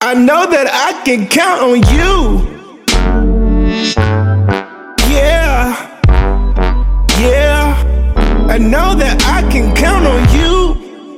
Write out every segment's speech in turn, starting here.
I know that I can count on you. Yeah, yeah. I know that I can count on you.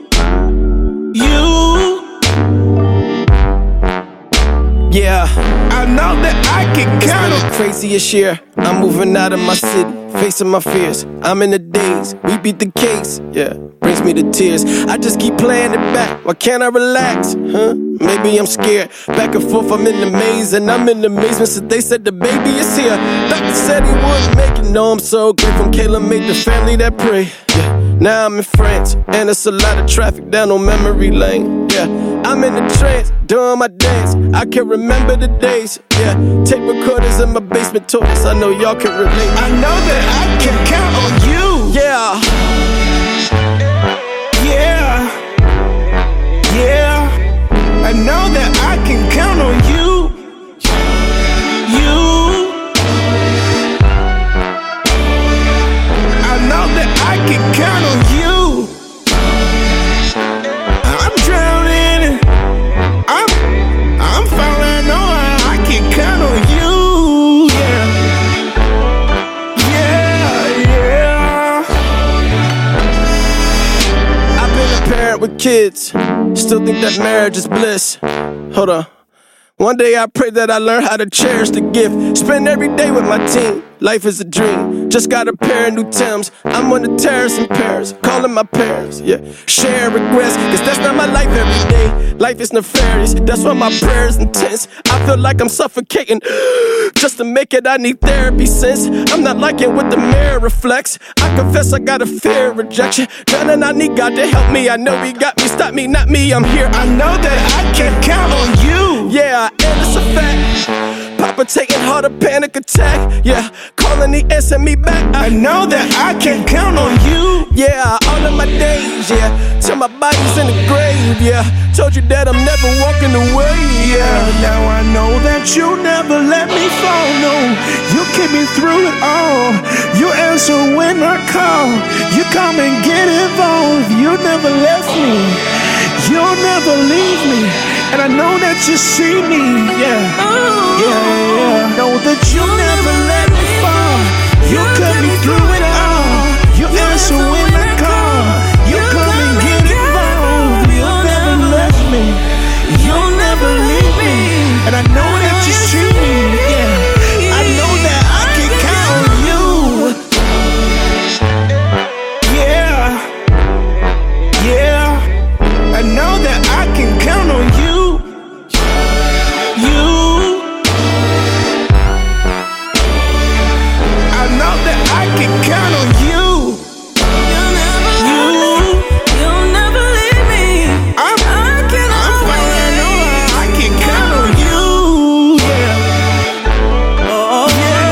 Yeah, I know that I can count on. crazy this year. I'm moving out of my city, facing my fears. I'm in the daze, we beat the case. Yeah, brings me to tears. I just keep playing it back. Why can't I relax? Maybe I'm scared. Back and forth, I'm in the maze, and I'm in amazement since they said the baby is here. Doctor said he wouldn't make it. No, I'm so grateful. Kayla made the family that pray. Yeah. Now I'm in France, and it's a lot of traffic down on memory lane. Yeah, I'm in the trance, doing my dance. I can remember the days. Yeah, tape recorders in my basement toys. I know y'all can relate. I know that I can count on you. Yeah, yeah, yeah. I know that I can count on you. I know that I can count on you. I'm drowning. I'm falling on. I can count on you. Yeah, yeah. I've been a parent with kids. Still think that marriage is bliss. Hold on. One day I pray that I learn how to cherish the gift. Spend every day with my team. Life is a dream. Just got a pair of new Timbs. I'm on the terrace in Paris, calling my parents. Yeah, sharing regrets, cause that's not my life every day. Life is nefarious, that's why my prayers intense. I feel like I'm suffocating. Just to make it, I need therapy since I'm not liking what the mirror reflects. I confess I got a fear of rejection. Drowning, I need God to help me. I know He got me, stop me, not me. I'm here. I know that I can count on you. Yeah, and it's a fact. Palpitating heart, a panic attack. Yeah, calling the answer me back. I know that I can count on you. Yeah, all of my days, yeah, till my body's in the grave, yeah. Told you that I'm never walking away, yeah. Now I know that you never let me fall, no. You keep me through it all. You answer when I call. You come and get involved. You never left me. You'll never leave me. And I know that you see me, yeah. Yeah. Know that you never let me fall. You cut me through it all. You answer when I call. You come and get involved. You'll never left me. You'll never leave me. And I know that you see me, yeah. I know that I can count on you. Yeah. Yeah. I know that I can count on you. I know that I can count on you. You'll never leave me. I'm falling on. I can count on you. Yeah. Oh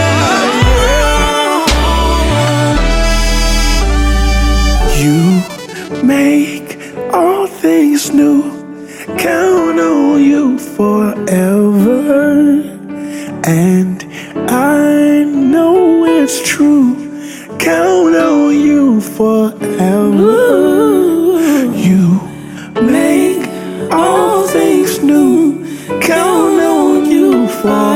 yeah. You make all things new. Count on you forever. And I know it's true. Count on you forever. You make all things new. Count on you forever.